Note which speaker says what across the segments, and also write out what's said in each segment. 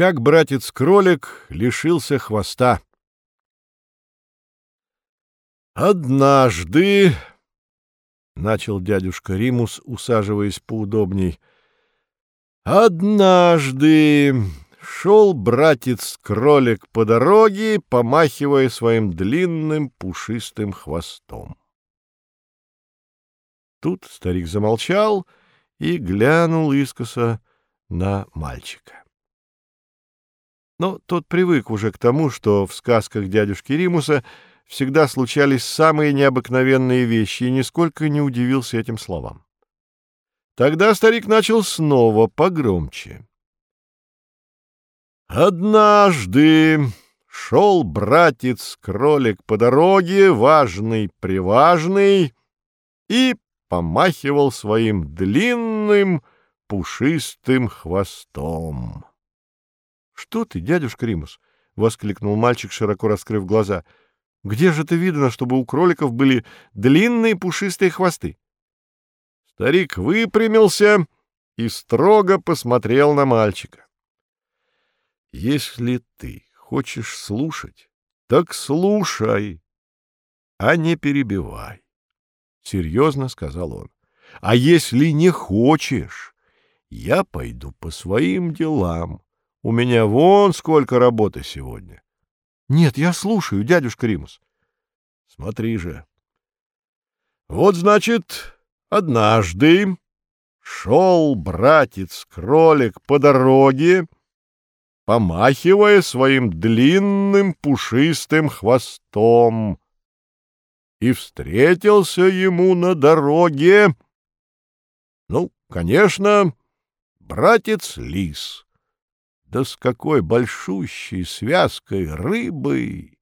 Speaker 1: Как братец-кролик лишился хвоста. «Однажды, — начал дядюшка Римус, усаживаясь поудобней, — однажды шел братец-кролик по дороге, помахивая своим длинным пушистым хвостом». Тут старик замолчал и глянул искоса на мальчика. Но тот привык уже к тому, что в сказках дядюшки Римуса всегда случались самые необыкновенные вещи, и нисколько не удивился этим словам. Тогда старик начал снова погромче. «Однажды шел братец-кролик по дороге, важный-приважный, и помахивал своим длинным пушистым хвостом». «Что ты, дядюшка Римус?» — воскликнул мальчик, широко раскрыв глаза. «Где же это видно, чтобы у кроликов были длинные пушистые хвосты?» Старик выпрямился и строго посмотрел на мальчика. «Если ты хочешь слушать, так слушай, а не перебивай», — серьезно сказал он. «А если не хочешь, я пойду по своим делам. У меня вон сколько работы сегодня». «Нет, я слушаю, дядюшка Римус». «Смотри же. Вот, значит, однажды шел братец-кролик по дороге, помахивая своим длинным пушистым хвостом, и встретился ему на дороге, конечно, братец-лис. Да с какой большущей связкой рыбы!»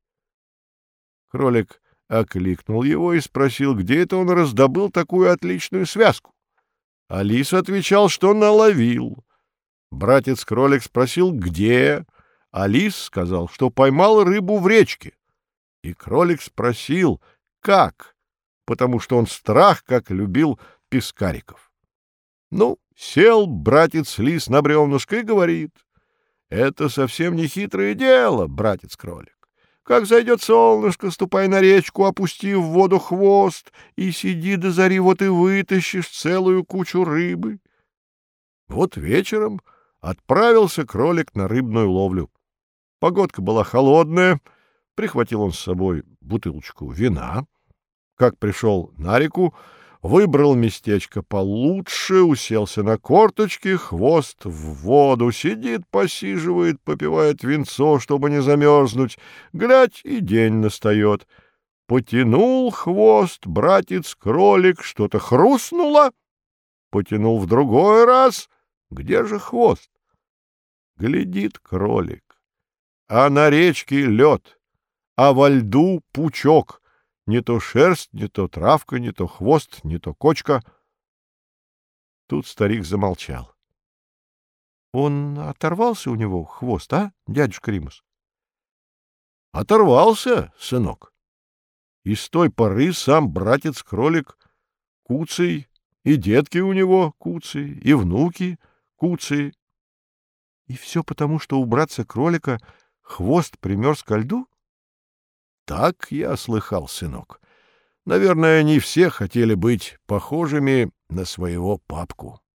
Speaker 1: Кролик окликнул его и спросил, где это он раздобыл такую отличную связку. А лис отвечал, что наловил. Братец-кролик спросил, где, а лис сказал, что поймал рыбу в речке. И кролик спросил, как, потому что он страх как любил пескариков. Сел братец-лис на бревнышко и говорит: «Это совсем не хитрое дело, братец-кролик. Как зайдет солнышко, ступай на речку, опусти в воду хвост, и сиди до зари, вот и вытащишь целую кучу рыбы». Вот вечером отправился кролик на рыбную ловлю. Погодка была холодная, прихватил он с собой бутылочку вина. Как пришел на реку, выбрал местечко получше, уселся на корточки, хвост в воду, сидит, посиживает, попивает винцо, чтобы не замерзнуть. Глядь, и день настает. Потянул хвост братец-кролик, что-то хрустнуло. Потянул в другой раз. Где же хвост? Глядит кролик. А на речке лед, а во льду пучок. Не то шерсть, не то травка, не то хвост, не то кочка. Тут старик замолчал. — Он оторвался у него хвост, а, дядюшка Римус? — Оторвался, сынок. И с той поры сам братец-кролик куцый, и детки у него куцые, и внуки куцые. — И все потому, что у братца-кролика хвост примерз ко льду? — Так я слыхал, сынок. Наверное, не все хотели быть похожими на своего папку.